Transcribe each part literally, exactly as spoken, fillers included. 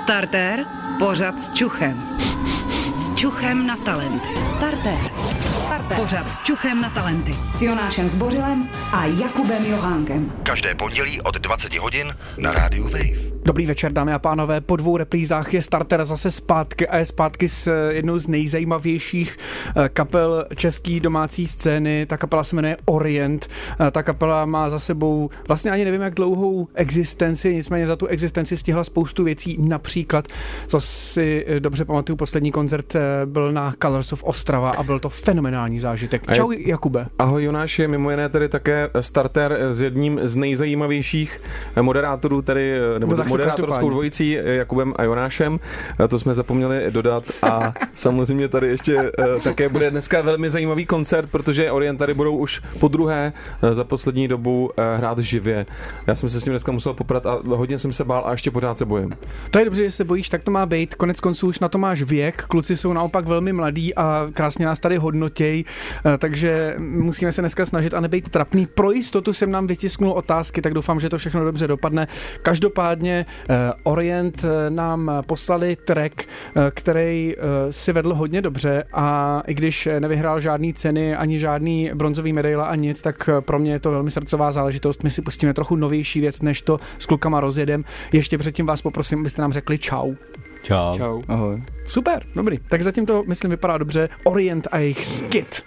Startér, pořad s čuchem. S čuchem na talenty. Startér. Startér. Pořad s čuchem na talenty. S Jonášem Zbořilem a Jakubem Johánkem. Každé pondělí od dvacet hodin na rádiu Wave. Dobrý večer, dámy a pánové. Po dvou reprízách je Startér zase zpátky a je zpátky s jednou z nejzajímavějších kapel české domácí scény. Ta kapela se jmenuje Orient. Ta kapela má za sebou vlastně ani nevím, jak dlouhou existenci, nicméně za tu existenci stihla spoustu věcí. Například, co si dobře pamatuju, poslední koncert byl na Colors of Ostrava a byl to fenomenální zážitek. Čau, Jakube. Ahoj Jonáš, je mimo jiné tady také Startér s jedním z nejzajímavějších moderátorů, tady, nebo no, moderátorskou dvojicí Jakubem a Jonášem. To jsme zapomněli dodat a samozřejmě tady ještě také bude dneska velmi zajímavý koncert, protože Orient tady budou už po druhé za poslední dobu hrát živě. Já jsem se s tím dneska musel poprat a hodně jsem se bál a ještě pořád se bojím. To je dobře, že se bojíš, tak to má být. Konec konců už na to máš věk, kluci jsou naopak velmi mladí a krásně nás tady hodnotěj, takže musíme se dneska snažit a nebejt trapný. Pro jistotu jsem nám vytisknul otázky, tak doufám, že to všechno dobře dopadne. Každopádně Orient nám poslali track, který si vedl hodně dobře a i když nevyhrál žádný ceny, ani žádný bronzový medaile a nic, tak pro mě je to velmi srdcová záležitost. My si pustíme trochu novější věc, než to s klukama rozjedem. Ještě předtím vás poprosím, abyste nám řekli čau. Čau. Čau. Ahoj. Super, dobrý. Tak zatím to, myslím, vypadá dobře. Orient a jejich skit.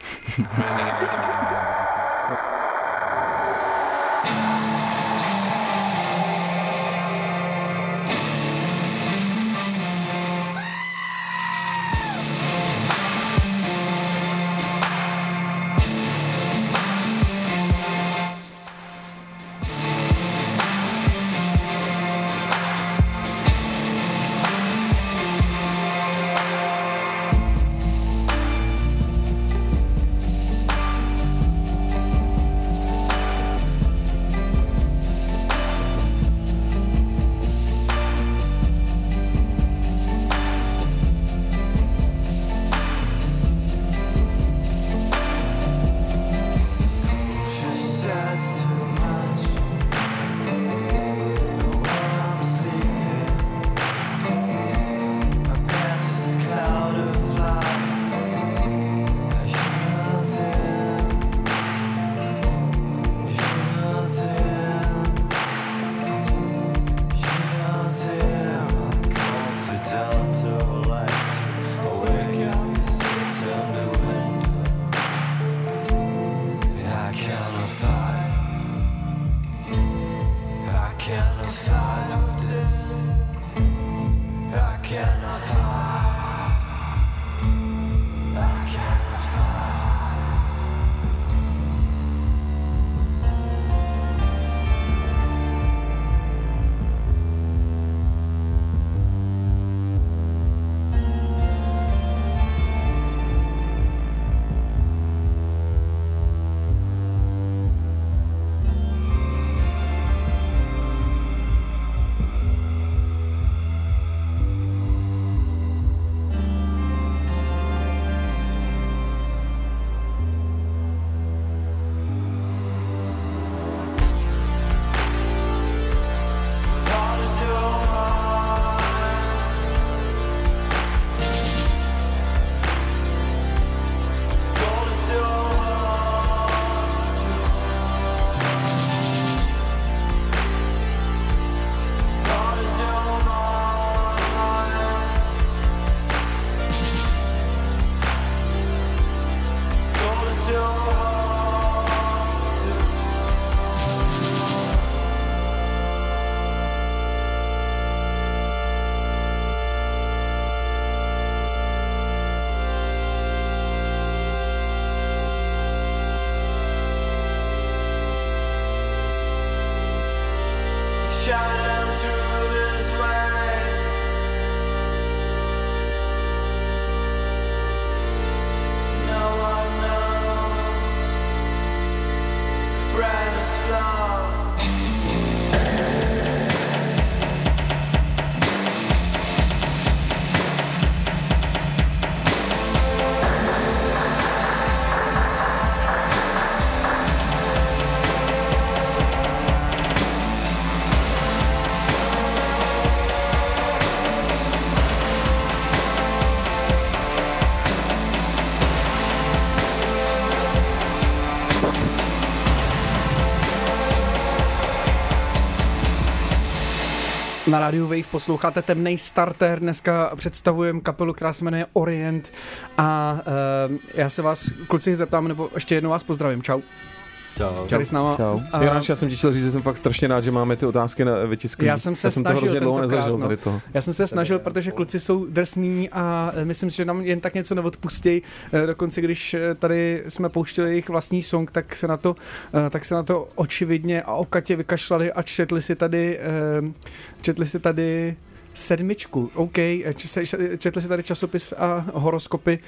Na rádiu Wave posloucháte Temnej starter, dneska představujeme kapelu, která se jmenuje Orient a uh, já se vás, kluci, zeptám, nebo ještě jednou vás pozdravím, čau. Čau. Čau. S náma. Čau. A... Jonáš, já jsem ti chtěl říct, že jsem fakt strašně rád, že máme ty otázky na vytisknutí. Já jsem se já jsem snažil to hrozně dlouho nezažil no. tady toho. Já jsem se snažil, protože kluci jsou drsní a myslím si, že nám jen tak něco neodpustí. Dokonce, když tady jsme pouštěli jejich vlastní song, tak se na to, tak se na to očividně a okatě vykašlali a četli si tady, četli si tady sedmičku. OK, četli si tady časopis a horoskopy.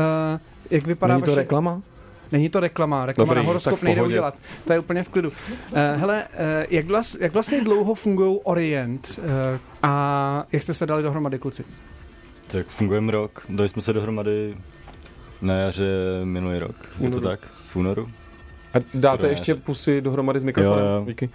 Jak vypadá Není to vaše... reklama? Není to reklama, reklama Dobrý, na horoskop nejde udělat. To je úplně v klidu. Uh, hele, uh, jak, vlas, jak vlastně dlouho fungují Orient uh, a jak jste se dali dohromady, kluci? Tak fungujeme rok, dali jsme se dohromady na jaře minulý rok, je to tak? V únoru. A dáte ještě pusy dohromady s mikrofonem? Jo, jo. Díky.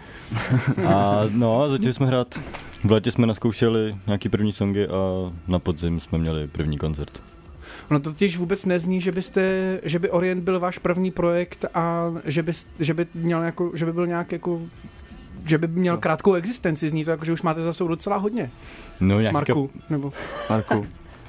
A no, začali jsme hrát, v létě jsme naskoušeli nějaký první songy a na podzim jsme měli první koncert. Ono to totiž vůbec nezní, že byste, že by Orient byl váš první projekt a že by, že by, měl jako, že by byl nějak jako, že by měl krátkou existenci, zní to jako, že už máte za sebou docela hodně. No, Marku, kap... nebo... Marku.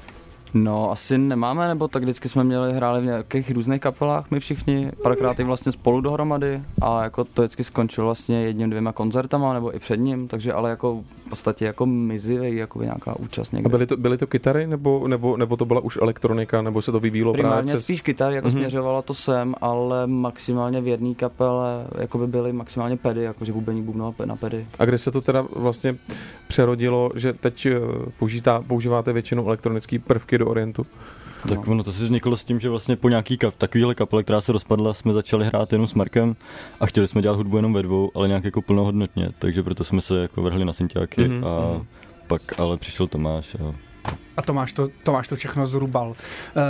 No, asi nemáme, nebo tak vždycky jsme měli, hráli v nějakých různých kapelách, my všichni, párkrát i vlastně spolu dohromady a jako to vždycky skončilo vlastně jedním, dvěma koncertama, nebo i před ním, takže ale jako v podstatě jako mizivej, jako nějaká účast někde. A byly to, byly to kytary, nebo, nebo, nebo to byla už elektronika, nebo se to vyvíjelo primárně právě přes... spíš kytary, jako mm-hmm. směřovalo to sem, ale maximálně v jedné kapele, jako by byly maximálně pedy, jakože bubení bubnova na pedy. A kde se to teda vlastně přerodilo, že teď použítá, používáte většinou elektronické prvky do Orientu? Tak ono to se vzniklo s tím, že vlastně po nějaký kap, takovýhle kapele, která se rozpadla, jsme začali hrát jenom s Markem a chtěli jsme dělat hudbu jenom ve dvou, ale nějak jako plnohodnotně, takže proto jsme se jako vrhli na synťáky mm-hmm. a pak ale přišel Tomáš. A, a Tomáš, to, Tomáš to všechno zrubal. Uh...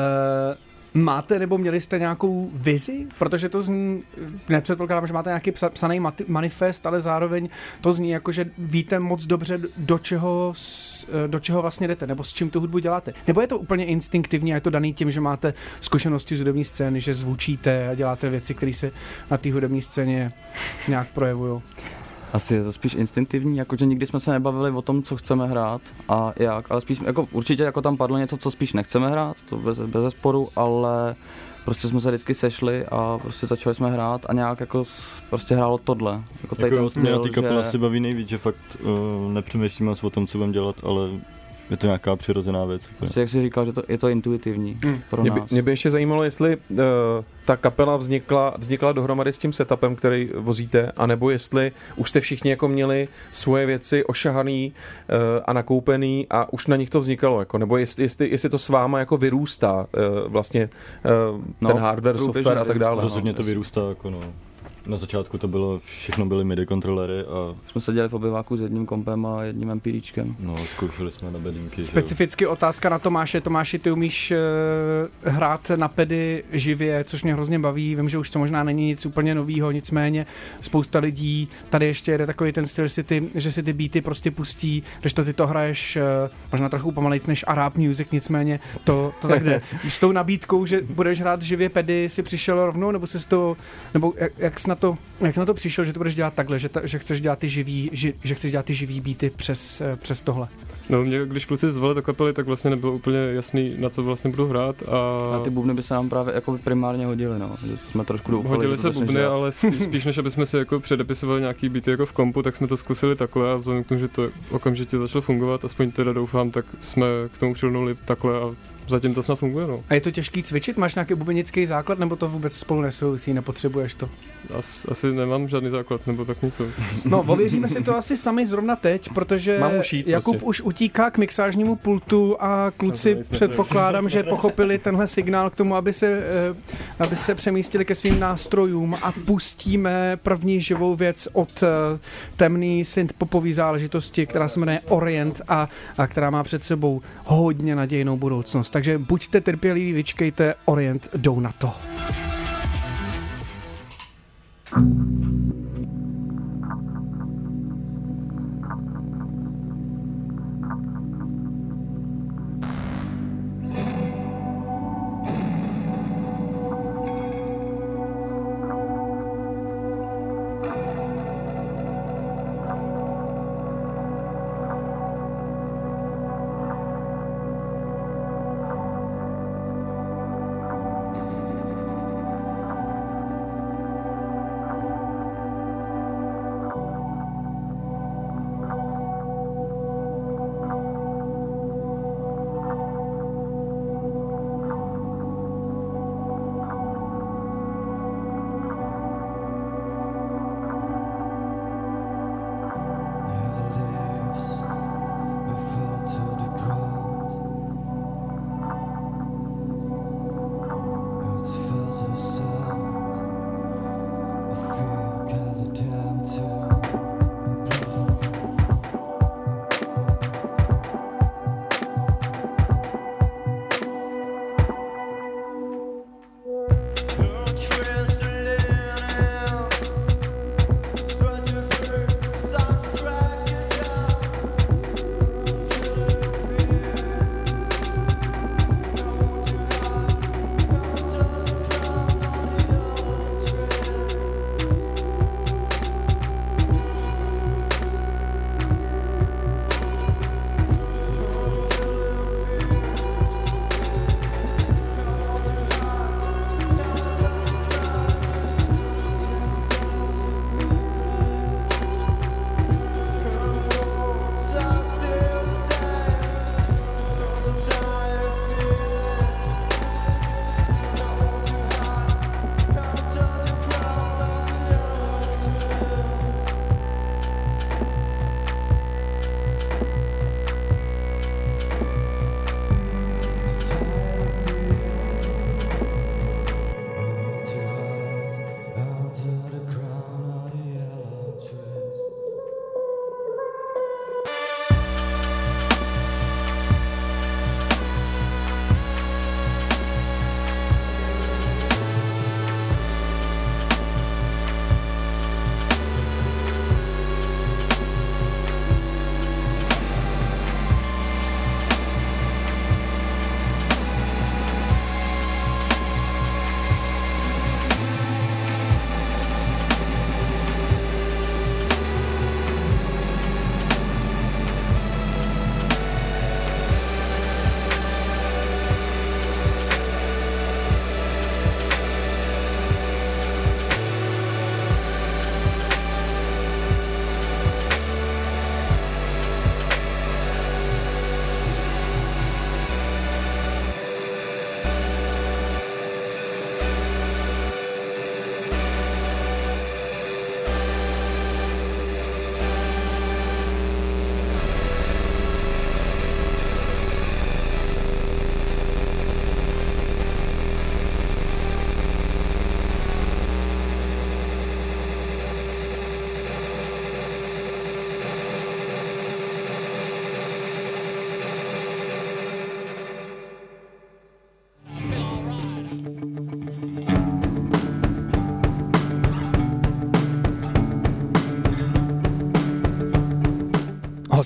Máte nebo měli jste nějakou vizi? Protože to zní, nepředpokládám, že máte nějaký psaný manifest, ale zároveň to zní jako, že víte moc dobře, do čeho, do čeho vlastně jdete, nebo s čím tu hudbu děláte. Nebo je to úplně instinktivní a je to daný tím, že máte zkušenosti z hudební scény, že zvučíte a děláte věci, které se na té hudební scéně nějak projevují? Asi je to spíš instinktivní, jakože nikdy jsme se nebavili o tom, co chceme hrát a jak, ale spíš, jako určitě jako tam padlo něco, co spíš nechceme hrát, to bez, bez sporu, ale prostě jsme se vždycky sešli a prostě začali jsme hrát a nějak jako prostě hrálo tohle. Jako tady jako ten mě na ty kapela že... si baví nejvíc, že fakt uh, nepřemýšlíme o tom, co budeme dělat, ale je to nějaká přirozená věc. Prostě jak jsi říkal, že to, je to intuitivní hmm. pro mě by, nás. Mě by ještě zajímalo, jestli uh, ta kapela vznikla, vznikla dohromady s tím setupem, který vozíte, anebo jestli už jste všichni jako měli svoje věci ošahaný uh, a nakoupený a už na nich to vznikalo, jako, nebo jestli, jestli, jestli to s váma jako vyrůstá uh, vlastně uh, no, ten hardware, software a tak dále. Rozhodně to vyrůstá, jako no. Na začátku to bylo, všechno byly MIDI kontrolery a... Jsme seděli v obyváku s jedním kompem a jedním MPDčkem. No, zkoušeli jsme na bedínky. Specificky že? Otázka na Tomáše. Tomáši, ty umíš uh, hrát na pedy živě, což mě hrozně baví. Vím, že už to možná není nic úplně novýho, nicméně spousta lidí, tady ještě jede takový ten styl, že si ty, že si ty beaty prostě pustí, když to ty to hraješ uh, možná trochu pomalejc než Arab Music, nicméně to, to tak jde. S tou nabídkou, že budeš hrát živě pedy, si přišel rovnou, nebo se to, nebo jak, jak na to, jak na to přišel, že to budeš dělat takhle, že, ta, že chceš dělat ty živý, ži, že chceš dělat ty živý beaty přes, přes tohle? No, mě, když kluci zvolili do kapely, tak vlastně nebylo úplně jasný, na co vlastně budu hrát. A, a ty bubny by se nám právě jako primárně hodily, no. Že jsme trošku doufali, hodili že se bubny, ale spíš než aby jsme si jako předepisovali nějaký beaty jako v kompu, tak jsme to zkusili takhle a vzhledem k tomu, že to okamžitě začalo fungovat, aspoň teda doufám, tak jsme k tomu přilnuli takhle a zatím to snad funguje, no. A je to těžký cvičit? Máš nějaký bubenický základ, nebo to vůbec spolu nesouvisí, nepotřebuješ to? As, asi nemám žádný základ, nebo tak něco. No, ověříme si to asi sami zrovna teď, protože ušít, Jakub prostě. už utíká k mixážnímu pultu a kluci předpokládám, že pochopili tenhle signál k tomu, aby se, aby se přemístili ke svým nástrojům a pustíme první živou věc od temný synth-popový záležitosti, která se jmenuje Orient a, a která má před sebou hodně nadějnou budoucnost. Takže buďte trpěliví, vyčkejte, Orient jdou na to.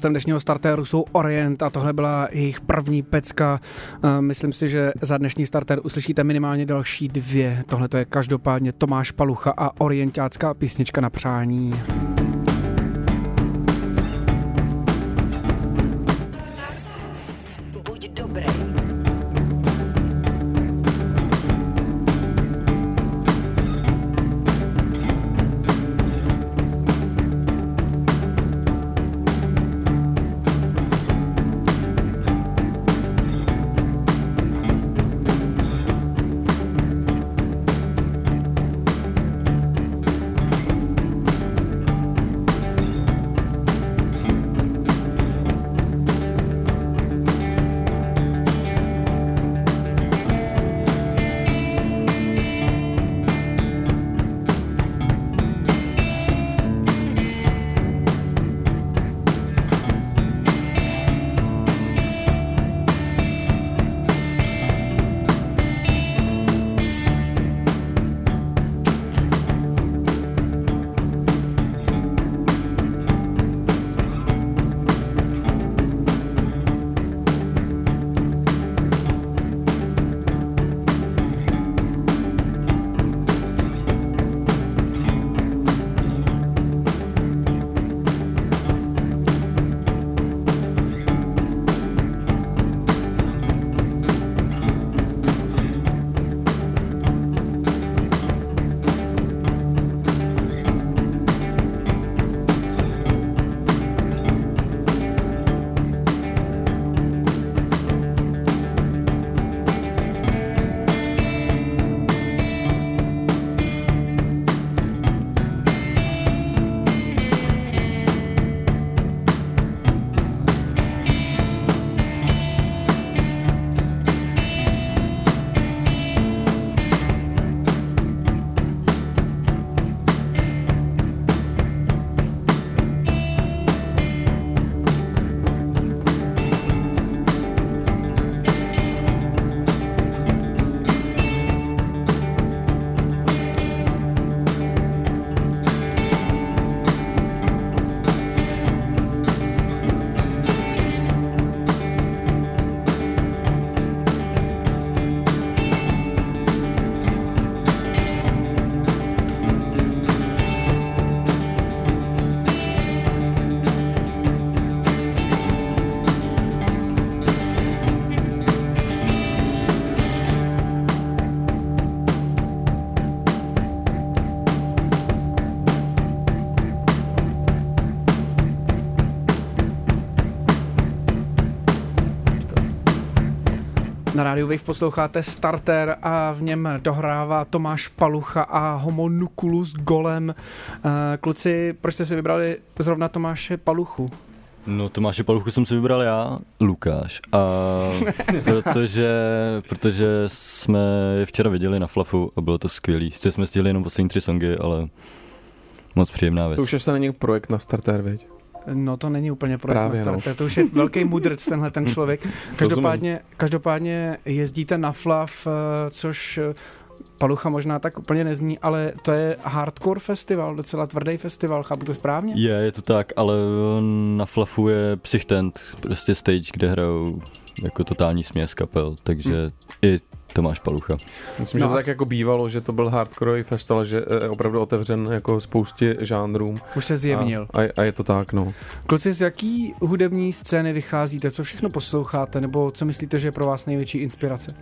Hostem dnešního startéru jsou Orient a tohle byla jejich první pecka. Myslím si, že za dnešní startér uslyšíte minimálně další dvě. Tohle to je každopádně Tomáš Palucha a orientácká písnička na přání. Buď dobrý. Na rádiu Wave posloucháte Starter a v něm dohrává Tomáš Palucha a Homunculus Golem. Kluci, proč jste si vybrali zrovna Tomáše Paluchu? No Tomáše Paluchu jsem si vybral já, Lukáš, a protože, protože jsme je včera viděli na Flafu a bylo to skvělý. Sice jsme stihli jenom poslední tři songy, ale moc příjemná věc. To už ještě není projekt na Starter, viď? No to není úplně projekt Právě, na Starter, no. To už je velký mudrc tenhle ten člověk. Každopádně, každopádně jezdíte na Flav, což Palucha možná tak úplně nezní, ale to je hardcore festival, docela tvrdý festival, chápu to správně? Je, je to tak, ale na Flafu je Psychtent, prostě stage, kde hrajou jako totální směs kapel, takže hmm. i Tomáš Palucha. Myslím, no že to tak jako bývalo, že to byl hardcoreový festival, že je opravdu otevřen jako spoustě žánrům. Už se zjevnil. A, a, a je to tak, no. Kluci, z jaký hudební scény vycházíte? Co všechno posloucháte? Nebo co myslíte, že je pro vás největší inspirace?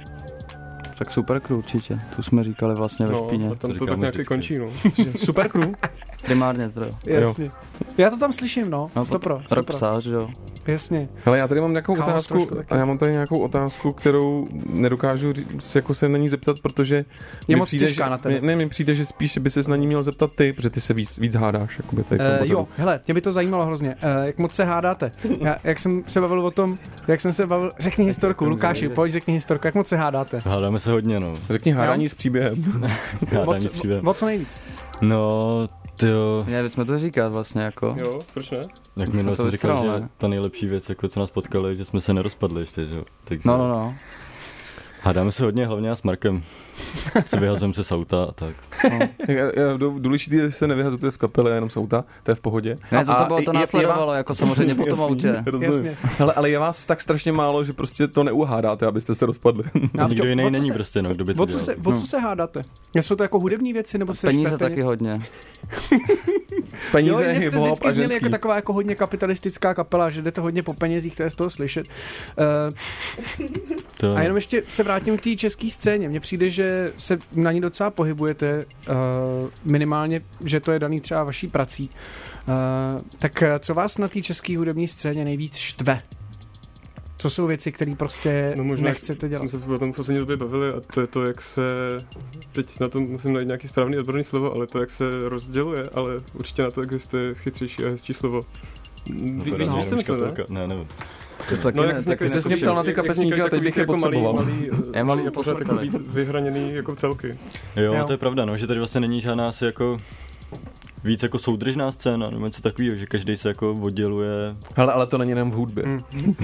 Tak Supercrew určitě, tu jsme říkali vlastně ve no, špíně. No, tam to, to tak nějaký končí, no. Supercrew? Primárně to jo. Jasně. Jo. Já to tam slyším, no. no to pro. Rock Psář, jo. Jasně. Hele, já tady mám nějakou Chaos otázku trošku, a já mám tady nějakou otázku, kterou nedokážu říct, jako se na ní zeptat, protože je moc přijde, těžká že, na tebe. Ne, mi přijde, že spíš by ses na ní měl zeptat ty, protože ty se víc, víc hádáš. Jakoby tady uh, jo, hele, mě by to zajímalo hrozně. Uh, jak moc se hádáte? Já, jak jsem se bavil o tom, jak jsem se bavil, řekni historku, Lukáši, pojď řekni historku, jak moc se hádáte? Hádáme se hodně, no. Řekni hádání s příběhem. Hádání s příběhem. O co nejvíc? No, tyjo. Měli bychom to říkat vlastně jako. Jo, proč ne? Jak minule jsem říkal, že ta nejlepší věc, jako co nás potkalo, že jsme se nerozpadli ještě, že jo. No, no, no. Hádáme se hodně, hlavně s Markem. Se vyhazujeme se z auta a tak. No. Důležitý je, že se nevyhazujete z kapely, jenom z auta, to je v pohodě. Ne, to, to bylo, to následovalo, jako samozřejmě po tom autě. Hele, ale je vás tak strašně málo, že prostě to neuhádáte, abyste se rozpadli. Nikdo jiný není se, prostě, no, kdo by to o co se, o co se hádáte? Jsou to jako hudební věci, nebo se peníze taky hodně. Peníze, jo, jste vždycky zněli jako taková jako hodně kapitalistická kapela, že jdete hodně po penězích, to je z toho slyšet. Uh, to... A jenom ještě se vrátím k té české scéně. Mně přijde, že se na ní docela pohybujete, uh, minimálně, že to je daný třeba vaší prací. Uh, tak co vás na té české hudební scéně nejvíc štve? Co jsou věci, které prostě no možná, nechcete dělat? Jsme se o tom v poslední době bavili a to je to, jak se, teď na to musím najít nějaký správný odborný slovo, ale to, jak se rozděluje, ale určitě na to existuje chytřejší a hezčí slovo. Víš, co jsem myslel, ne? Ne, nevím. To no, jak ty jsi mě ptal na ty kapesníky a teď bych je potřeboval. Malý, malý, malý a pořád jako víc vyhraněný jako celky. Jo, jo, to je pravda, no, že tady vlastně není žádná asi jako víc jako soudržná scéna, nebo něco takového, že každý se jako odděluje. Hele, ale to není jenom v hudbě. Mm.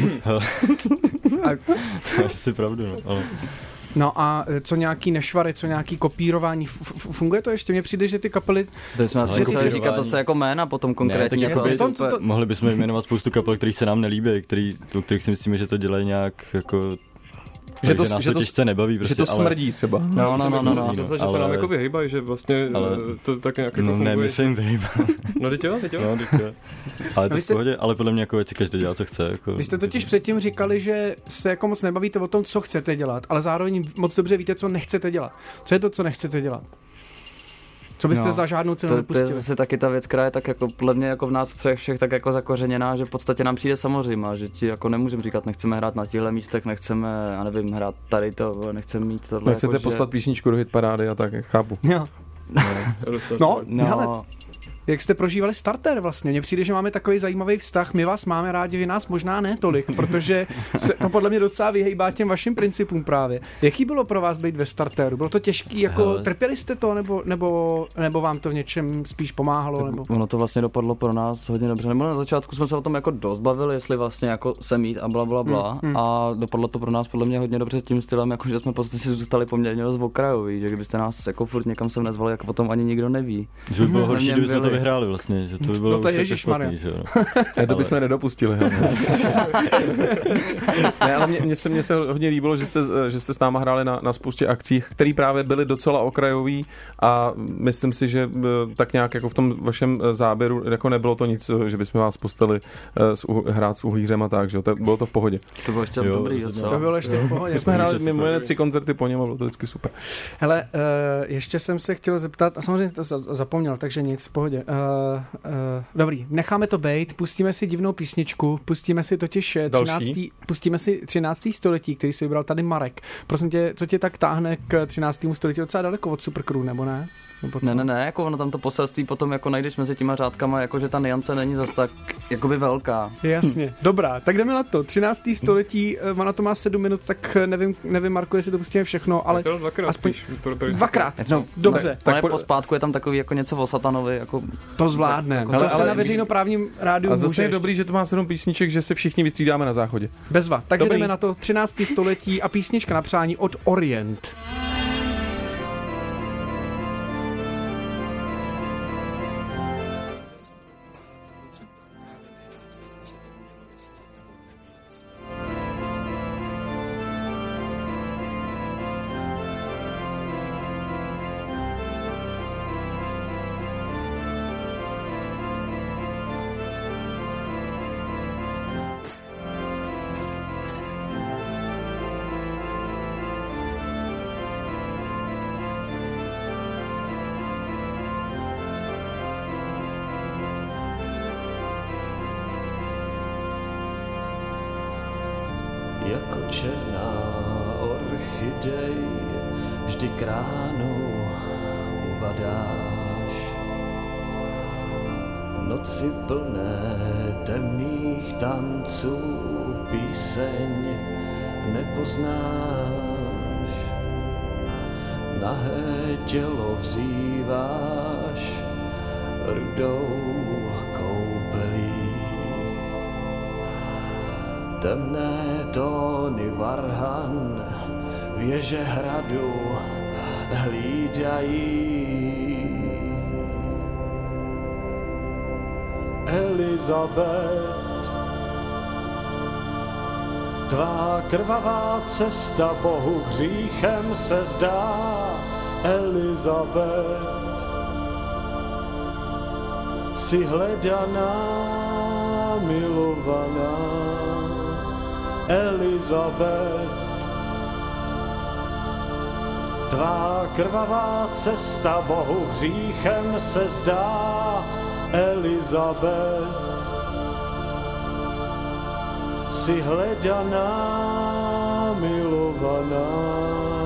Máš si pravdu, no, ale... No a co nějaký nešvary, co nějaký kopírování, f- f- funguje to ještě? Mně přijde, že ty kapely... To jsme asi museli říkat zase jako jména potom konkrétně. Ne, jako to, to, to... Mohli bychom jmenovat spoustu kapel, který se nám nelíbí, který, o kterých si myslíme, že to dělají nějak jako... Že to, nás že to těžce nebaví, prostě, že to smrdí ale... třeba. No, no, no, no, no. Že se nám jako vyhýbají, že vlastně ale... to tak nějak jako no, funguje. No ne, my se jim vyhýbáme. No, teď jo, teď jo. No, teď jo. Ale to jste... v pohodě, ale podle mě jako věci každý dělá, co chce. Jako... Vy jste totiž předtím říkali, že se jako moc nebavíte o tom, co chcete dělat, ale zároveň moc dobře víte, co nechcete dělat. Co je to, co nechcete dělat? Co byste no, za žádnou cenu nepustili? To je zase taky ta věc, která je tak jako podle mě jako v nás třech všech tak jako zakořeněná, že v podstatě nám přijde samozřejmá, že ti jako nemůžeme říkat, nechceme hrát na těchto místech, nechceme, já nevím, hrát tady to, nechceme mít tohle. Nechcete jako, poslat že... písničku do hitparády a tak, chápu. Jo. No, no, no. Hele, jak jste prožívali Starter vlastně? Mně přijde, že máme takový zajímavý vztah, my vás máme rádi, vy nás možná ne tolik, protože se to podle mě docela vyhejbá těm vašim principům právě. Jaký bylo pro vás být ve Starteru? Bylo to těžký, jako hele. Trpěli jste to, nebo, nebo, nebo vám to v něčem spíš pomáhalo? Nebo? Ono to vlastně dopadlo pro nás hodně dobře, nebo na začátku jsme se o tom jako dost bavili, jestli vlastně jako se mít a bla bla bla hmm, hmm. a dopadlo to pro nás podle mě hodně dobře tím stylem, jako že jsme v podstatě zůstali poměrně dost okrajoví, že kdybyste nás jako furt někam sem nezvali, jako potom ani nikdo neví. Že by bylo horší, kdybychom to vyhráli vlastně, že to by bylo no to je ježišmarja. Ne, to bychom nedopustili. Ne, ale mně se, mně se hodně líbilo, že jste, že jste s náma hráli na, na spoustě akcích, které právě byly docela okrajový a myslím si, že tak nějak jako v tom vašem záběru jako nebylo to nic, že bychom vás postali hrát s uhlířem a tak, že jo, to bylo to v pohodě. To bylo ještě jo, dobrý. To bylo ještě v pohodě. My jsme hráli mimo jiné tři koncerty po něm a bylo to vždycky super. Hele, uh, ještě jsem se chtěl zeptat, a samozřejmě to zapomněl, takže nic, v pohodě. Uh, Uh, dobrý, necháme to bejt, pustíme si divnou písničku, pustíme si totiž třinácté pustíme si třinácté století, který si vybral tady Marek. Prosím tě, co tě tak táhne k třináctému století? Docela daleko od Supercrew, nebo ne? Nebo ne, ne, ne, jako ono tam to poselství potom jako najdeš mezi těma řádkama, jako že ta niance není zas tak jakoby velká. Jasně, dobrá, tak jdeme na to. třinácté století, ona to má sedm minut, tak nevím, nevím Marko, jestli to pustíme všechno, ale to dvakrát, aspoň spíš, dvakrát, no, dobře. Tak, tak po... pospátku je tam takový jako něco o satanovi, jako... To zvládne, jako, to se na veřejnoprávním rádiu a zase můžeš. Je dobrý, že to má sedm písniček, že se všichni vystřídáme na záchodě. Bezva, takže dobrý. Jdeme na to třinácté století a písnička na přání od Orient. Jako černá orchidej vždy kránu uvadáš. Noci plné temných tanců píseň nepoznáš. Nahé tělo vzýváš rudou koupelí. Temné tóny varhan věže hradu hlídají. Elizabeth, tvá krvavá cesta Bohu hříchem se zdá. Elizabeth, jsi hledaná, milovaná. Elizabeth, tvá krvavá cesta Bohu hříchem se zdá. Elizabeth, jsi hledaná, milovaná.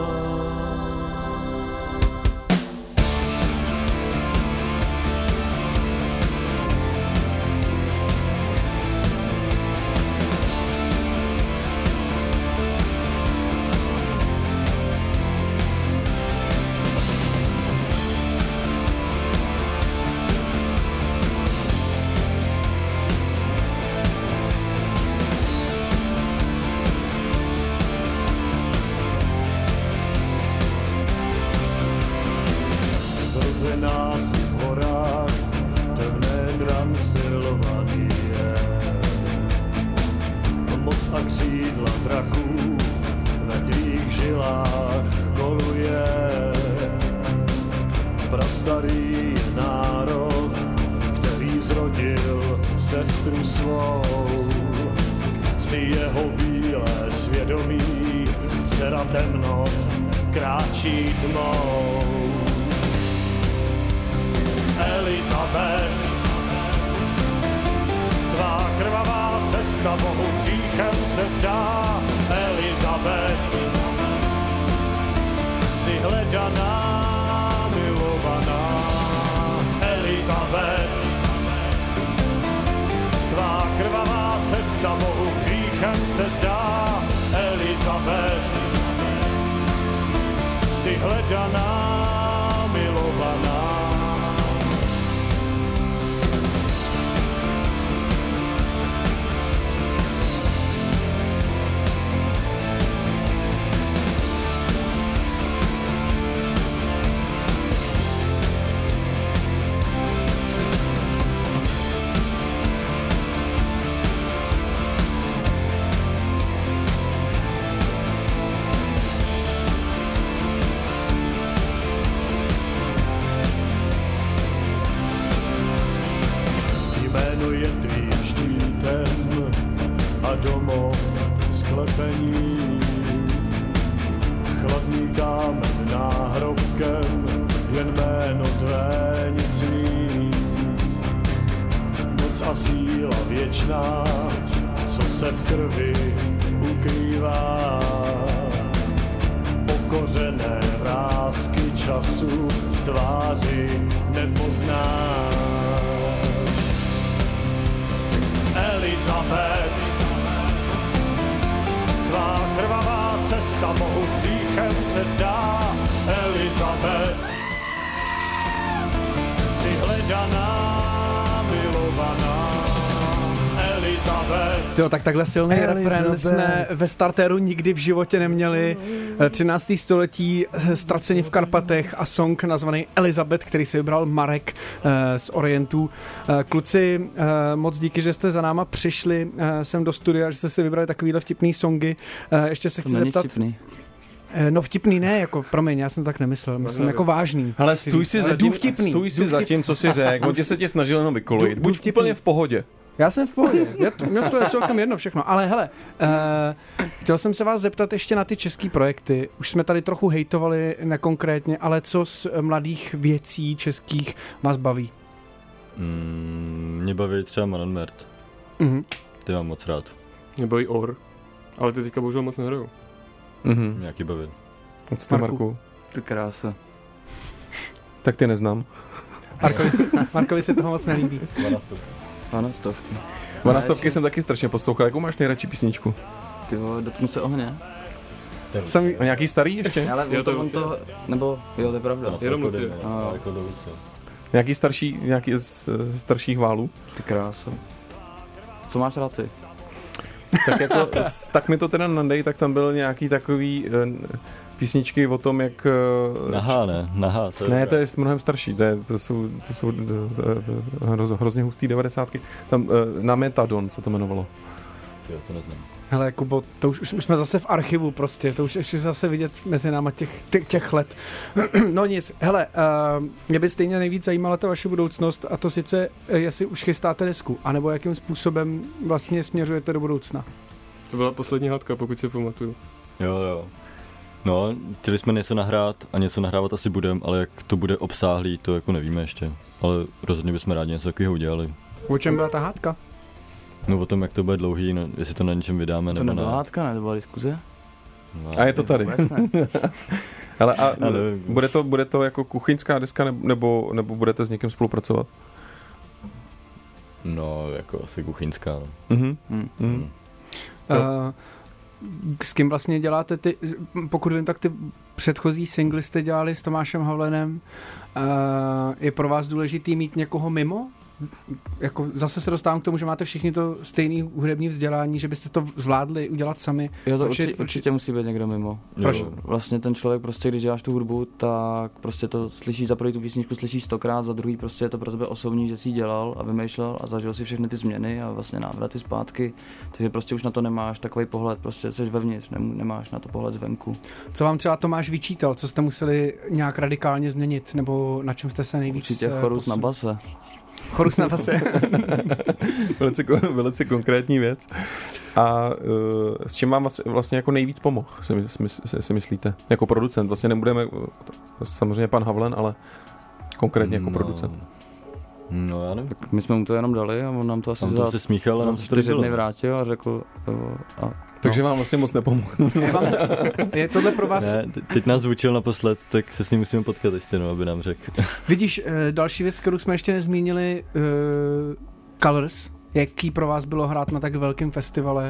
Jo, tak takhle silný refrén jsme ve startéru nikdy v životě neměli. třinácté století, Ztraceni v Karpatech a song nazvaný Elizabeth, který si vybral Marek z Orientu. Kluci, moc díky, že jste za náma přišli sem do studia, že jste si vybrali takovýhle vtipný songy. Ještě se to chci zeptat... Vtipný. No vtipný ne, jako, promiň, já jsem tak nemyslel, myslím jako vážný. Ale stůj si za tím, stůj si za tím, co si řekl, on tě se tě snažil jenom vykolojit, buď úplně v pohodě. Já jsem v pohodě, mě to, mě to je celkem jedno všechno, ale hele, uh, chtěl jsem se vás zeptat ještě na ty český projekty, už jsme tady trochu hejtovali nekonkrétně, ale co z mladých věcí českých vás baví? Mm, mě baví třeba Manon Mert, mm-hmm. ty mám moc rád. Mě baví Or, ale ty teďka bohužel moc nehrajou. Mm-hmm. Nějaký baví. Co to, Marku? Ty krása. Tak ty neznám. Markovi se, Markovi se toho moc nelíbí. Dvanáctovky. Dvanáctovky jsem taky strašně poslouchal. Jakou máš nejradši písničku? Ty vole, Dotknu se ohně. Jsem... A nějaký starý ještě? Ale jo, to, on to, nebo, jo, to je pravda. No, jenom Lucie. A... Nějaký starší, nějaký z, z starších válů? Ty krása. Co máš rád ty? Tak jako, tak mi to teda nadej, tak tam byl nějaký takový písničky o tom, jak... Nahá, ne? Nahá. To je ne, to je mnohem starší, to, je, to jsou, to jsou hroz, hrozně hustý devadesátky. Tam na Metadon se to jmenovalo. Jo, to neznám. Hele, Kubo, to už, už jsme zase v archivu prostě, to už ještě zase vidět mezi náma těch, těch, těch let. No nic, hele, uh, mě by stejně nejvíc zajímala ta vaše budoucnost a to sice, jestli už chystáte desku, anebo jakým způsobem vlastně směřujete do budoucna. To byla poslední hádka, pokud si pamatuju. Jo, jo. No, chtěli jsme něco nahrát a něco nahrávat asi budem, ale jak to bude obsáhlý, to jako nevíme ještě. Ale rozhodně bychom rádi něco takového udělali. O čem byla ta hádka? No o tom, jak to bude dlouhý, no, jestli to na něčem vydáme, to nebo ne. To nebyla hádka, ne? To byla diskuze? No, a je to tady. Ale a bude to, bude to jako kuchyňská deska, nebo, nebo budete s někým spolupracovat? No, jako asi kuchyňská, no. Mhm. Mm. Mm. Uh, s kým vlastně děláte ty, pokud vím, tak ty předchozí singly jste dělali s Tomášem Havlenem. Uh, je pro vás důležitý mít někoho mimo? Jako zase se dostávám k tomu, že máte všichni to stejné hudební vzdělání, že byste to zvládli udělat sami. Jo, to určitě, určitě, určitě musí být někdo mimo. Proč? Vlastně ten člověk prostě, když děláš tu hudbu, tak prostě to slyšíš, za první tu písničku slyšíš stokrát, za druhý prostě je to pro tebe osobní, že jsi dělal a vymýšlel a zažil si všechny ty změny a vlastně návraty zpátky, takže prostě už na to nemáš takový pohled, prostě jsi vevnitř, nemáš na to pohled zvenku. Co vám třeba Tomáš vyčítal, co jste museli nějak radikálně změnit, nebo na čem jste se nejvíc Určitě chorus na base. Chorus na base. velice, velice konkrétní věc. A uh, s čím vám vlastně jako nejvíc pomohl, si, si, si myslíte? Jako producent. Vlastně nebudeme, samozřejmě pan Havlen, ale konkrétně jako no. producent. No já nevím. Tak my jsme mu to jenom dali a on nám to asi on to se smíchal a nám se to čtyři dny vrátil a řekl... Uh, a, Takže no. vám vlastně moc nepomohl. To, je tohle pro vás... Ne, teď nás zvučil naposled, tak se s ním musíme potkat ještě, no, aby nám řekl. Vidíš, další věc, kterou jsme ještě nezmínili, uh, Colors. Jaký pro vás bylo hrát na tak velkém festivale?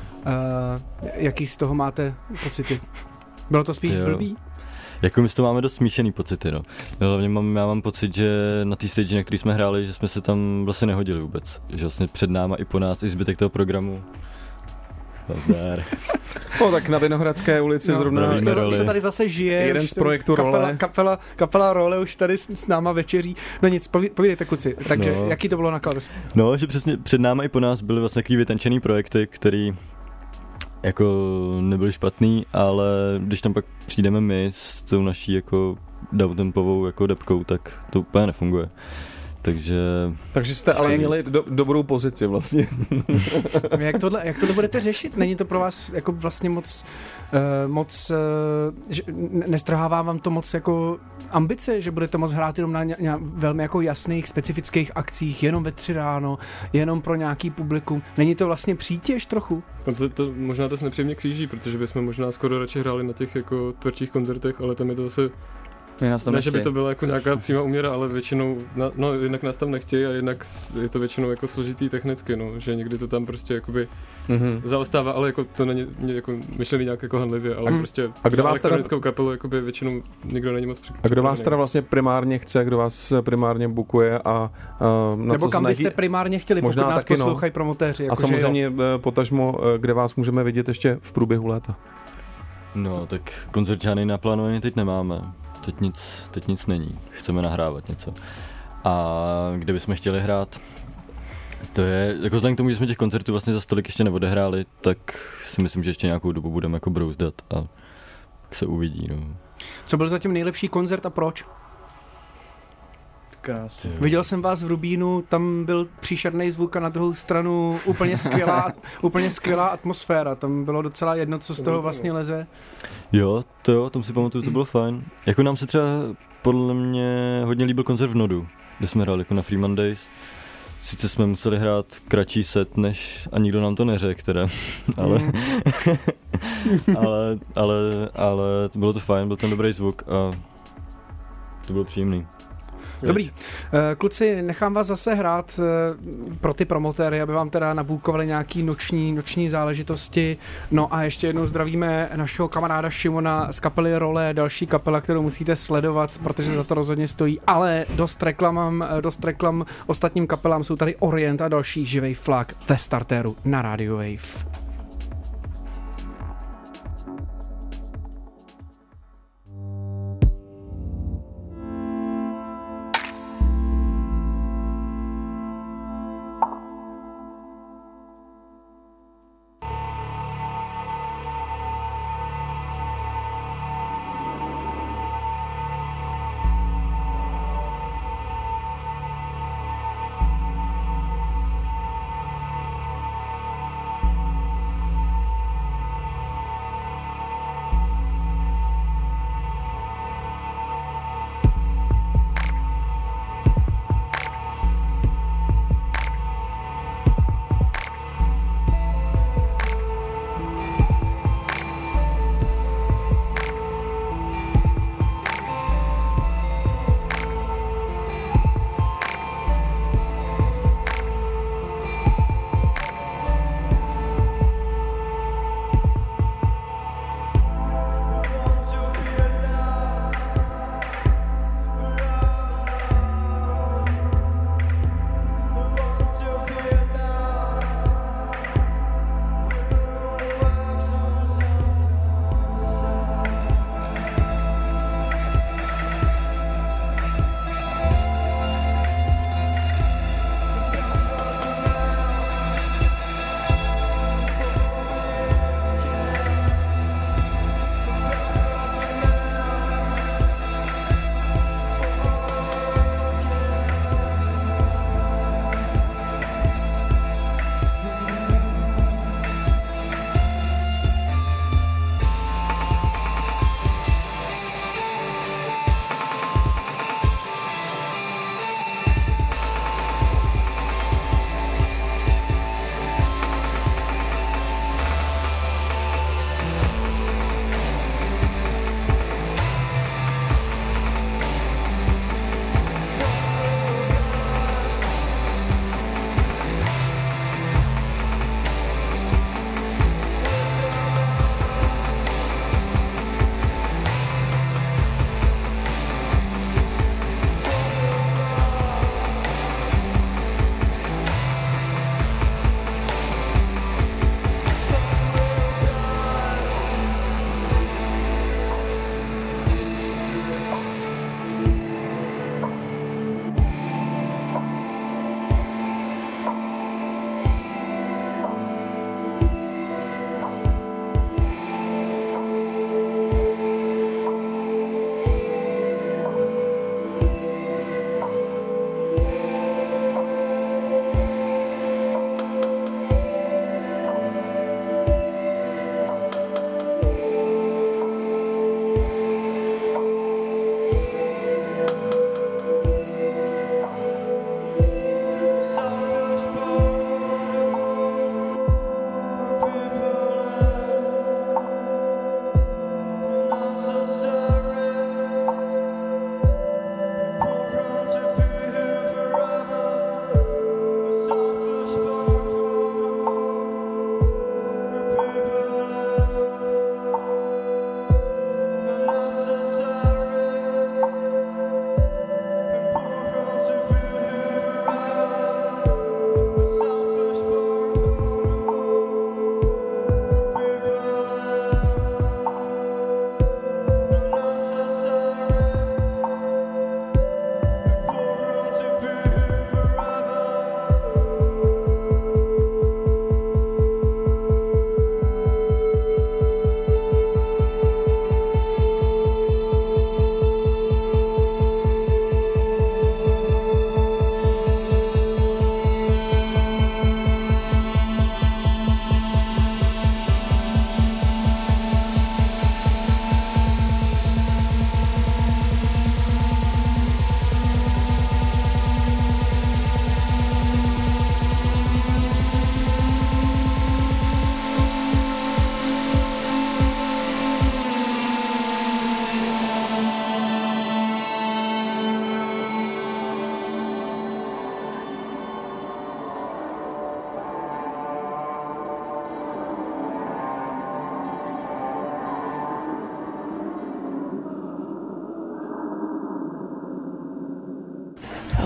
Uh, jaký z toho máte pocity? Bylo to spíš blbý? Jako my z toho máme dost smíšený pocity, no. Hlavně mám, já mám pocit, že na té stage, na který jsme hráli, že jsme se tam vlastně nehodili vůbec. Že vlastně před náma i po nás, i zbytek toho programu. Nazdar. No tak na Vinohradské ulici no, zrovna. Už to, už to tady zase žije. Jeden z projektu kapela, Role. Kapela, kapela Role už tady s, s náma večeří. No nic, povídejte kluci. Takže no. jaký to bylo na Colors? No, že přesně před náma i po nás byly vlastně takový vytenčený projekty, který jako nebyly špatný, ale když tam pak přijdeme my s tou naší jako downtempovou jako debkou, tak to úplně nefunguje. Takže... Takže jste ale měli do, dobrou pozici vlastně. jak, tohle, jak tohle budete řešit? Není to pro vás jako vlastně moc, uh, moc uh, že nestrhává vám to moc jako ambice, že budete moc hrát jenom na ně, ně, velmi jako jasných, specifických akcích, jenom ve tři ráno, jenom pro nějaký publikum. Není to vlastně přítěž trochu? Tam se to možná to nepříjemně kříží, protože bychom možná skoro radši hráli na těch jako tvrdších koncertech, ale tam je to zase ne, že by to byla jako nějaká přímá úměra, ale většinou, na, no jednak nás tam nechtějí a jednak je to většinou jako složitý technicky, no, že někdy to tam prostě jakoby mm-hmm. zaostává, ale jako to není jako myšlený nějak jako hanlivě, ale mm. prostě a kdo vás elektronickou teda... kapelu jakoby většinou nikdo není moc připravený. A kdo vás teda vlastně primárně chce, kdo vás primárně bukuje a uh, na nebo co kam snaží... byste primárně chtěli, možná pokud nás taky, poslouchají no. promotéři. Jako a samozřejmě jo. potažmo, kde vás můžeme vidět ještě v průběhu léta. No, tak koncert žádný naplánovaný teď nemáme. Teď nic, teď nic není. Chceme nahrávat něco. A kde bychom chtěli hrát, to je, jako vzhledem k tomu, že jsme těch koncertů vlastně za stolik ještě neodehráli, tak si myslím, že ještě nějakou dobu budeme jako brouzdat a tak se uvidí. No. Co byl zatím nejlepší koncert a proč? Krásně. Viděl jsem vás v Rubínu, tam byl příšerný zvuk a na druhou stranu úplně skvělá, úplně skvělá atmosféra. Tam bylo docela jedno, co z toho vlastně leze. Jo, to jo, tom si pamatuju, to bylo fajn. Jako nám se třeba podle mě hodně líbil koncert v Nodu, kde jsme hráli jako na Free Mondays. Sice jsme museli hrát kratší set, než a nikdo nám to neřekl teda, ale, mm. ale, ale, ale bylo to fajn, byl ten dobrý zvuk a to bylo příjemný. Dobrý. Kluci, nechám vás zase hrát pro ty promotéry, aby vám teda nabůkovali nějaký noční, noční záležitosti. No a ještě jednou zdravíme našeho kamaráda Šimona z kapely Role, další kapela, kterou musíte sledovat, protože za to rozhodně stojí. Ale dost reklamám, dost reklam ostatním kapelám, jsou tady Orient a další živej flak ve Startéru na Radio Wave.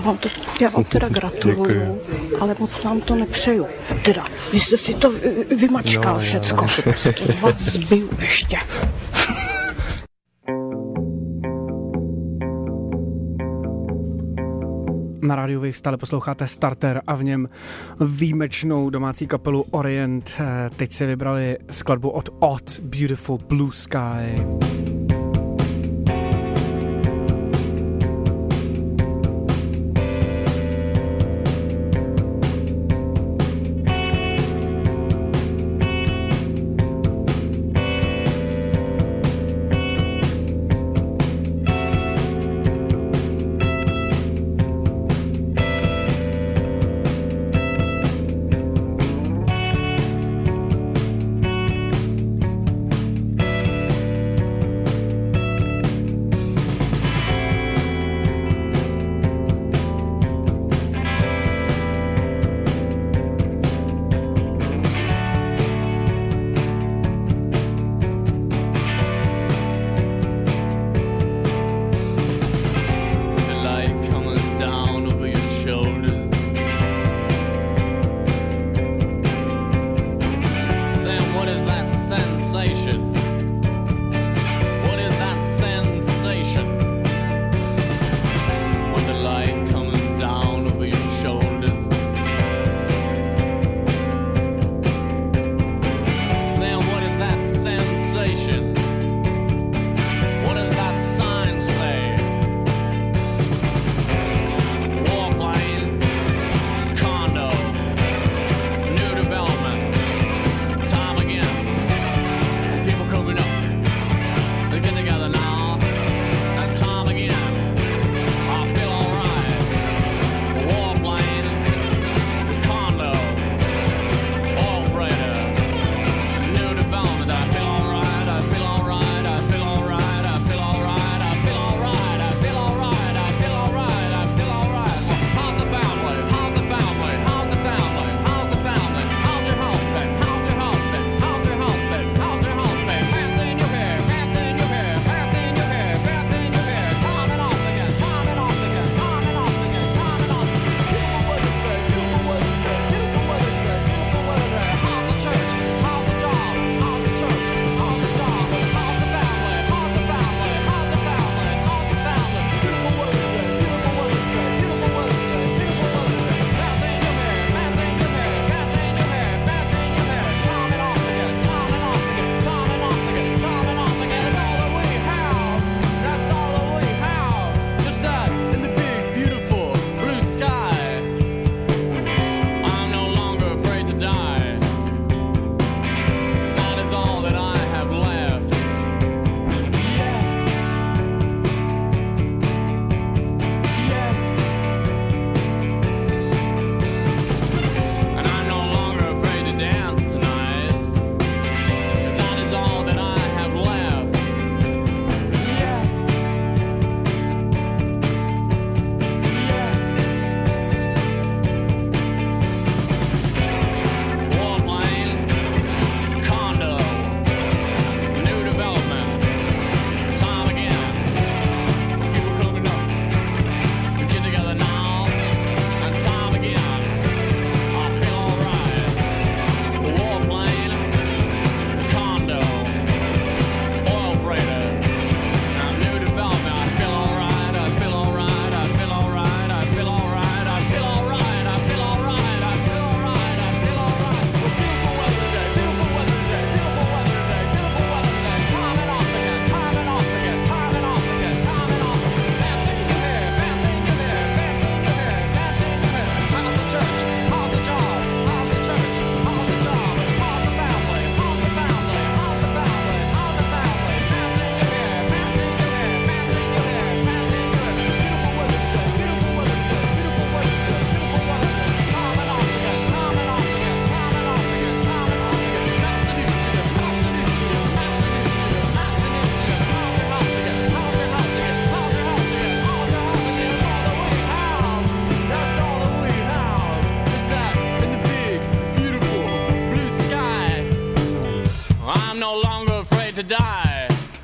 vám, to, já vám teda gratuluju, ale moc vám to nepřeju. Teda, vy jste si to vymačkal no, všecko. To vás zbiju ještě. Na rádiu Wave stále posloucháte Starter a v něm výjimečnou domácí kapelu Orient. Teď si vybrali skladbu od Odd Beautiful Blue Sky.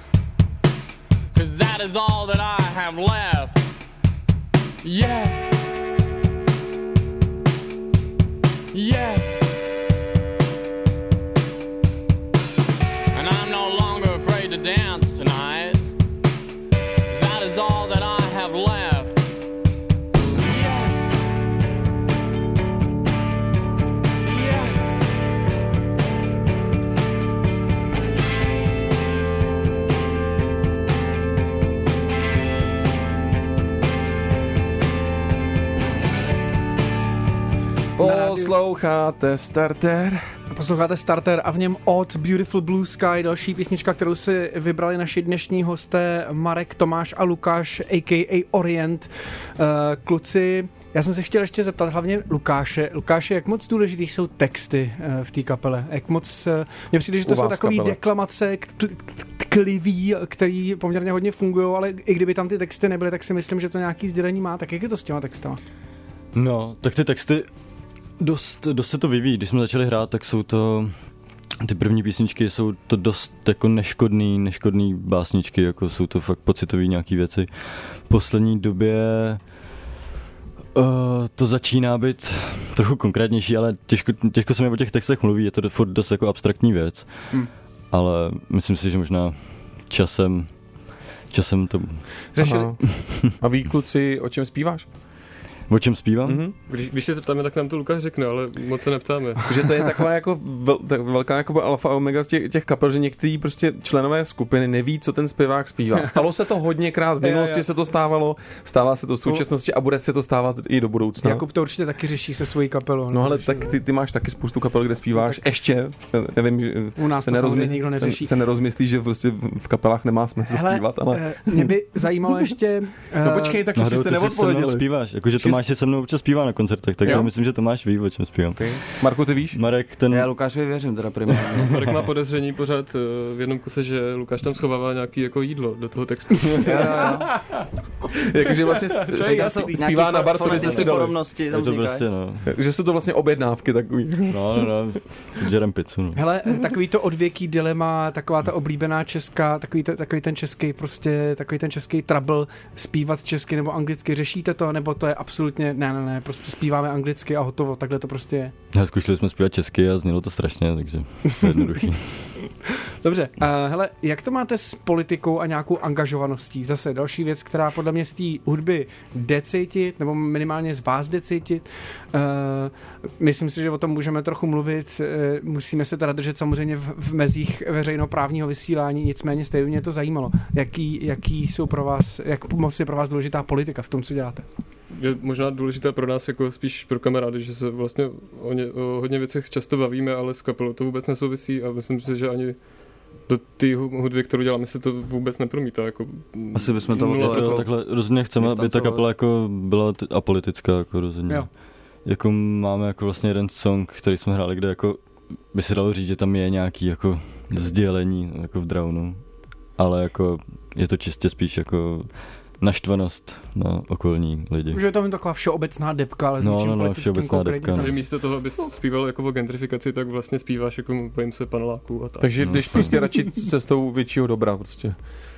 that is all that I have left. Yes. Yes. And I'm no longer afraid to dance tonight. 'Cause that is all that I have left. Yes. Yes. Posloucháte Starter. Posloucháte Starter a v něm od Beautiful Blue Sky, další písnička, kterou si vybrali naši dnešní hosté Marek, Tomáš a Lukáš, a k a. Orient. Uh, kluci, já jsem se chtěl ještě zeptat hlavně Lukáše. Lukáše, jak moc důležitý jsou texty uh, v té kapele? Jak moc, uh, mně přijde, že to jsou takové deklamace, tkliví, který poměrně hodně fungují, ale i kdyby tam ty texty nebyly, tak si myslím, že to nějaký sdělení má. Tak jak je to s těma textama? No, tak ty texty Dost, dost se to vyvíjí. Když jsme začali hrát, tak jsou to ty první písničky, jsou to dost jako neškodný, neškodný básničky, jako jsou to fakt pocitový nějaký věci. V poslední době uh, to začíná být trochu konkrétnější, ale těžko, těžko se mi o těch textech mluví, je to furt dost jako abstraktní věc. Hmm. Ale myslím si, že možná časem, časem to... A ví, kluci, o čem zpíváš? O čem zpívám? Mm-hmm. Když, když se zeptáme, tak nám to Lukáš řekne, ale moc se neptáme. Že to je taková jako vel, tak velká jako alfa omega z těch, těch kapel, že některý prostě členové skupiny neví, co ten zpěvák zpívá. Stalo se to hodněkrát, v minulosti se to stávalo, stává se to v současnosti a bude se to stávat i do budoucna. Jakub to určitě taky řeší se svojí kapelou. No ale tak ty, ty máš taky spoustu kapel, kde zpíváš. No, ještě, nevím, že u nás se, nerozmyslí, nikdo neřeší. Se, se nerozmyslí, že prostě v kapelách nemá smysl Hele, zpívat, ale... Mě by zajímalo ještě... No počkej, tak ještě jste neodpověděli. Zpíváš, jakože Tomáš se mnou občas zpívá na koncertech, takže jo? Myslím, že Tomáš ví, o čem zpívám. Okay. Marku, ty víš? Marek, ten... Já Lukášovi věřím teda primárně. Marek má podezření pořád v jednom kuse, že Lukáš tam schovává nějaký jako jídlo do toho textu. Jakože vlastně zpívá na bar, co byste si dali. Je to prostě, no. Že jsou to vlastně objednávky takový. No, no, no. Žerem pizzu, no. Hele, takový to odvěký dilema, taková ta oblíbená česká, takový, te, takový ten český prostě, takový ten český trouble, zpívat česky nebo anglicky, řešíte to, nebo to je absolutně, ne, ne, ne, prostě zpíváme anglicky a hotovo, takhle to prostě je. Já zkoušeli jsme zpívat česky a znělo to strašně, takže to je jednoduchý. Dobře, uh, hele, jak to máte s politikou a nějakou angažovaností? Zase další věc, která podle mě z té hudby jde cítit, nebo minimálně z vás jde cítit. Uh, myslím si, že o tom můžeme trochu mluvit, uh, musíme se teda držet samozřejmě v, v mezích veřejnoprávního vysílání, nicméně stejně mě to zajímalo. Jaký, jaký jsou pro vás, jak moc je pro vás důležitá politika v tom, co děláte? Je možná důležité pro nás, jako spíš pro kamarády, že se vlastně o, ně, o hodně věcech často bavíme, ale s kapelou to vůbec nesouvisí a myslím si, že ani do té hudby, kterou děláme, se to vůbec nepromítá. Jako asi bychom to to takhle rozhodně chceme, aby ta kapela jako byla apolitická, jako rozhodně. Jo. Jako máme jako vlastně jeden song, který jsme hráli, kde jako by se dalo říct, že tam je nějaký jako sdělení jako v Drownu, ale jako je to čistě spíš jako naštvanost na okolní lidi. Že je tam taková všeobecná depka, ale s no, něčím no, no, politickým konkrétním. Takže místo toho, abys zpíval jako o gentrifikaci, tak vlastně zpíváš jako bojím se paneláků a tak. Takže no. Jdeš prostě radši cestou většího dobra prostě.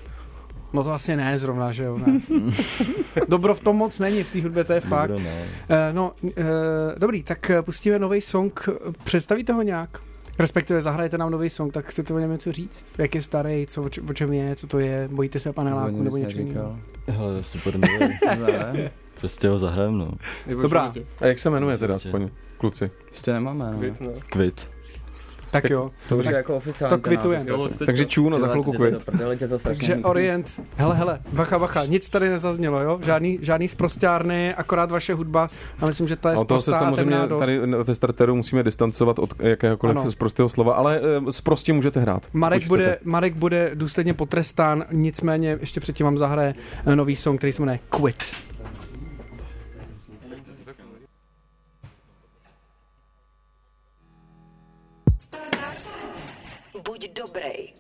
No to asi ne zrovna, že jo, ne. Dobro v tom moc není, v té hudbě, to je fakt. Dobro, uh, no, uh, dobrý, tak pustíme nový song, představíte ho nějak? Respektive zahrajete nám nový song, tak chcete o něm něco říct? Jak je starý, co, o čem je, co to je, bojíte se paneláku nebo něčeho jiného? Hele, super nový. Prostě ho zahrajem, no. Dobrá. A jak se jmenuje teda aspoň, kluci? Ještě nemáme, no. Kvit, no. Kvit. Tak jo. To už je jako oficiální. To kvitujeme. Takže čůno, za chvilku kvit. Takže Orient, hele, hele, bacha, bacha, nic tady nezaznělo, jo? Žádný, žádný sprosťárny, akorát vaše hudba. A myslím, že to je sprostá. Toho se samozřejmě tady ve Starteru musíme distancovat od jakéhokoliv sprostého slova, ale sprostě můžete hrát. Marek bude, Marek bude důsledně potrestán, nicméně ještě předtím vám zahraje nový song, který se jmenuje Quit. Buď dobrej.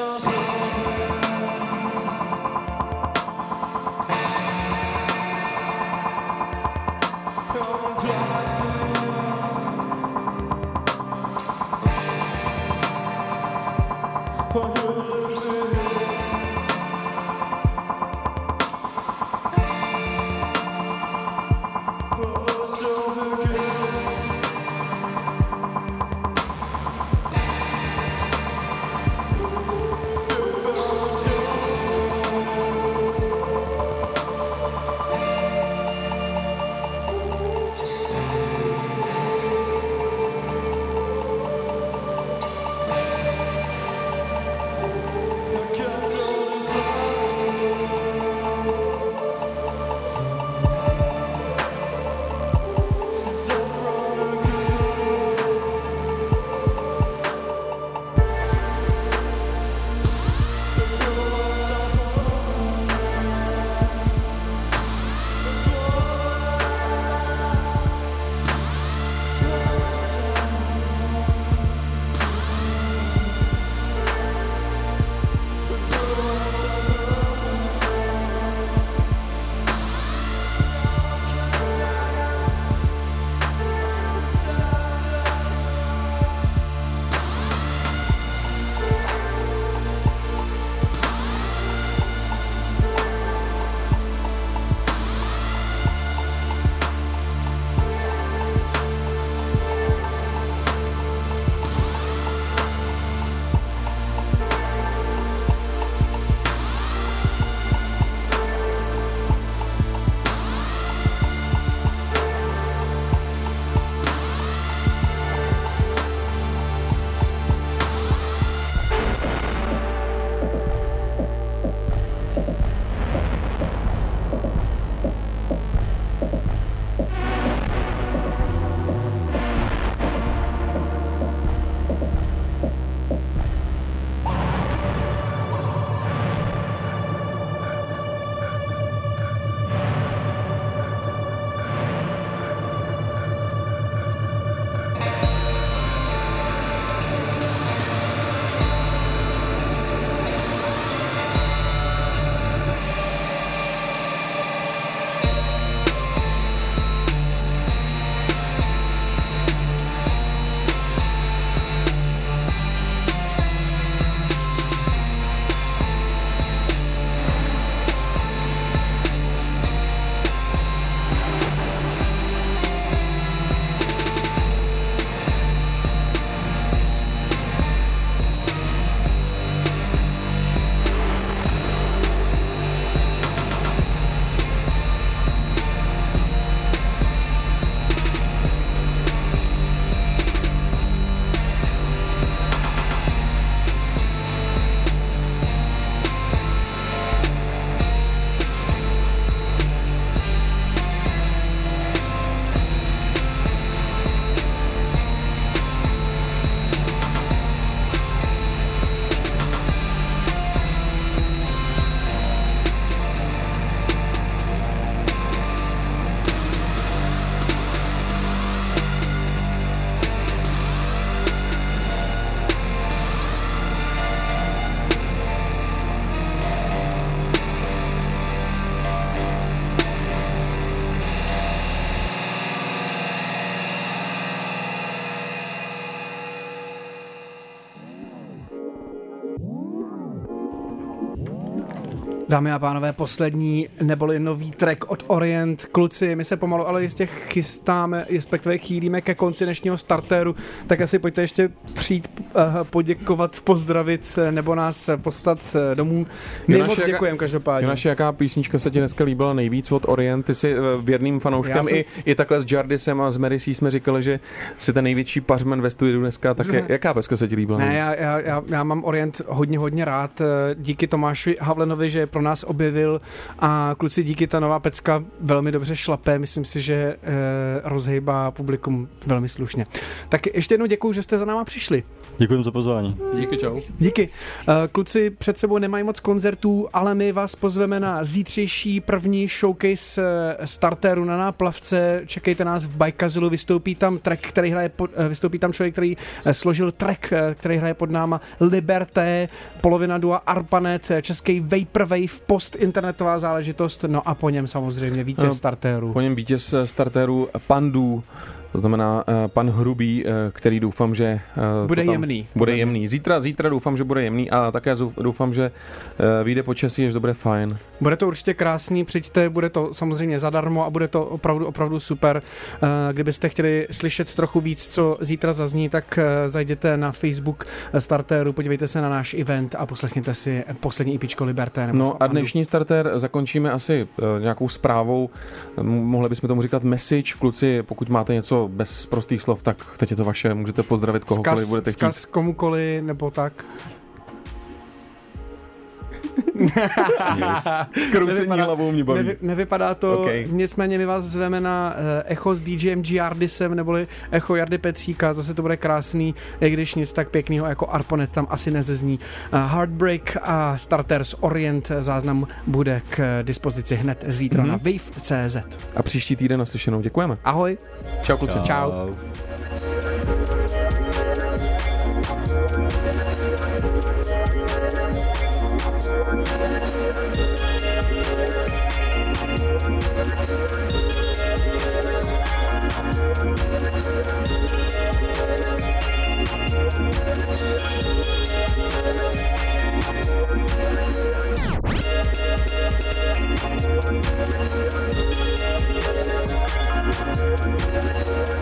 Dámy a pánové, poslední neboli nový track od Orient. Kluci, my se pomalu ale jistě chystáme, respektive chýlíme ke konci dnešního startéru, tak asi pojďte ještě přijít uh, poděkovat, pozdravit nebo nás poslat domů. My Jonaši, moc děkujeme každopádně. Jonaši, jaká písnička se ti dneska líbila nejvíc od Orient? Ty jsi věrným fanouškem, jsem... i, i takhle s Jardisem a s Merisí jsme říkali, že jsi ten největší pařmen ve studiu dneska, tak je, jaká peska se ti líbila ne, nejvíc? Já, já, já, já mám Orient hodně, hodně rád, díky Tomáši Havlenovi, že že pro nás objevil a kluci, díky, ta nová pecka velmi dobře šlape, myslím si, že e, rozhejbá publikum velmi slušně. Tak ještě jednou děkuju, že jste za náma přišli. Děkuji za pozvání. Díky, čau. Díky. Kluci před sebou nemají moc koncertů, ale my vás pozveme na zítřejší první showcase Starteru na Náplavce. Čekejte nás v Bajkazilu, vystoupí tam track, který hraje pod, vystoupí tam člověk, který složil track, který hraje pod náma Liberté, polovina dua Arpanet, český Vaporwave, post internetová záležitost, no a po něm samozřejmě vítěz no, Starteru. Po něm vítěz Starteru Pandů. To znamená uh, pan Hrubý, uh, který doufám, že uh, bude jemný. Bude jemný. Zítra, zítra doufám, že bude jemný a také doufám, že uh, vyjde počasí, až to bude fajn. Bude to určitě krásný, přijďte, bude to samozřejmě zadarmo a bude to opravdu, opravdu super. Uh, kdybyste chtěli slyšet trochu víc, co zítra zazní, tak uh, zajděte na Facebook Starteru, podívejte se na náš event a poslechněte si poslední EPčko Liberté. No a dnešní Starter zakončíme asi uh, nějakou zprávou, mohli bychom tomu říkat message. Kluci, pokud máte něco bez prostých slov, tak teď je to vaše, můžete pozdravit kohokoliv zkaz, budete chtít. Zkaz komukoliv, nebo tak. Kroucení hlavou mě baví. Nevy, nevypadá to, okay. Nicméně my vás zveme na uh, Echo s DJem Giardisem, neboli Echo Jardy Petříka, zase to bude krásný, i když nic tak pěkného jako Arpanet tam asi nezezní. Uh, Heartbreak a Starters Orient záznam bude k dispozici hned zítra mm-hmm. na wave tečka cé zet. A příští týden naslyšenou. Děkujeme. Ahoj. Čau kluci. Čau. Čau. We'll be right back.